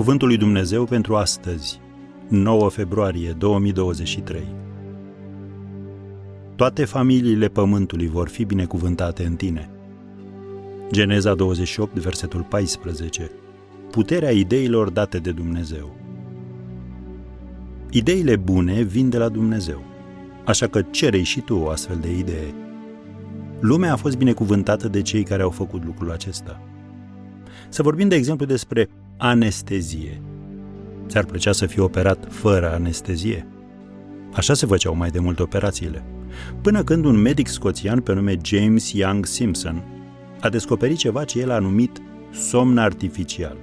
Cuvântul lui Dumnezeu pentru astăzi, 9 februarie 2023. Toate familiile pământului vor fi binecuvântate în tine. Geneza 28, versetul 14. Puterea ideilor date de Dumnezeu. Ideile bune vin de la Dumnezeu, așa că cere-i și tu o astfel de idee. Lumea a fost binecuvântată de cei care au făcut lucrul acesta. Să vorbim, de exemplu, despre anestezie. Ți-ar plăcea să fii operat fără anestezie? Așa se făceau mai de mult operațiile. Până când un medic scoțian pe nume James Young Simpson a descoperit ceva ce el a numit somn artificial.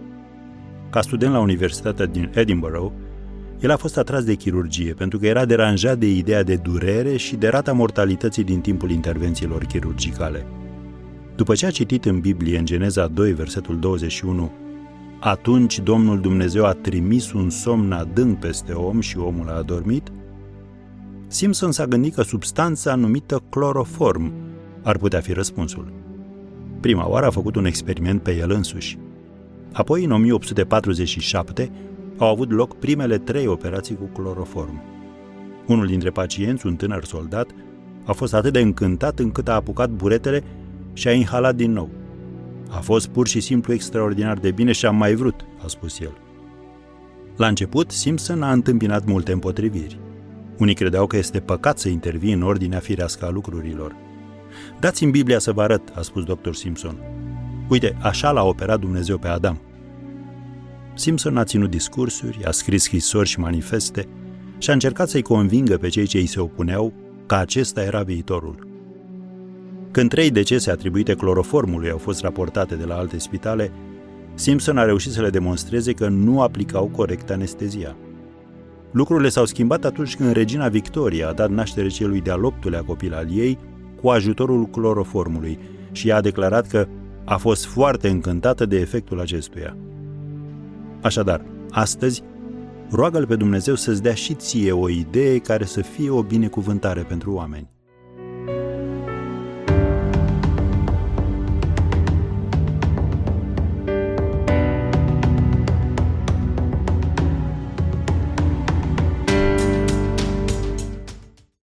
Ca student la Universitatea din Edinburgh, el a fost atras de chirurgie pentru că era deranjat de ideea de durere și de rata mortalității din timpul intervențiilor chirurgicale. După ce a citit în Biblie, în Geneza 2, versetul 21, atunci Domnul Dumnezeu a trimis un somn adânc peste om și omul a adormit, Simpson s-a gândit că substanța numită cloroform ar putea fi răspunsul. Prima oară a făcut un experiment pe el însuși. Apoi, în 1847, au avut loc primele 3 operații cu cloroform. Unul dintre pacienți, un tânăr soldat, a fost atât de încântat încât a apucat buretele și a inhalat din nou. A fost pur și simplu extraordinar de bine și am mai vrut, a spus el. La început, Simpson a întâmpinat multe împotriviri. Unii credeau că este păcat să intervii în ordinea firească a lucrurilor. Dați-mi Biblia să vă arăt, a spus dr. Simpson. Uite, așa l-a operat Dumnezeu pe Adam. Simpson a ținut discursuri, a scris scrisori și manifeste și a încercat să-i convingă pe cei ce îi se opuneau că acesta era viitorul. Când 3 decese atribuite cloroformului au fost raportate de la alte spitale, Simpson a reușit să le demonstreze că nu aplicau corect anestezia. Lucrurile s-au schimbat atunci când regina Victoria a dat naștere celui de-al 8-lea copil al ei cu ajutorul cloroformului și ea a declarat că a fost foarte încântată de efectul acestuia. Așadar, astăzi, roagă-L pe Dumnezeu să-ți dea și ție o idee care să fie o binecuvântare pentru oameni.